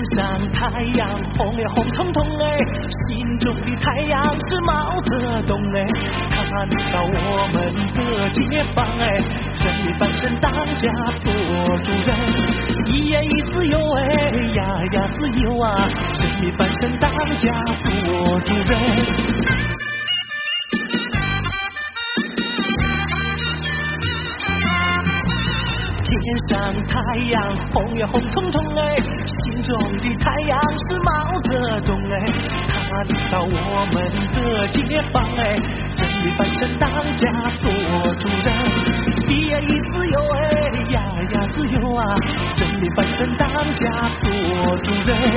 上太阳红呀红彤彤哎，心中的太阳是毛泽东哎，看到我们的解放哎，人民翻身当家做主人，一呀一自由哎，呀呀自由啊，人民翻身当家做主人。天上太阳红呀红彤彤哎，心中的太阳是毛泽东哎，看到我们的解放哎，人民翻身当家做主人，一呀一自由哎，呀呀自由啊，人民翻身当家做主人。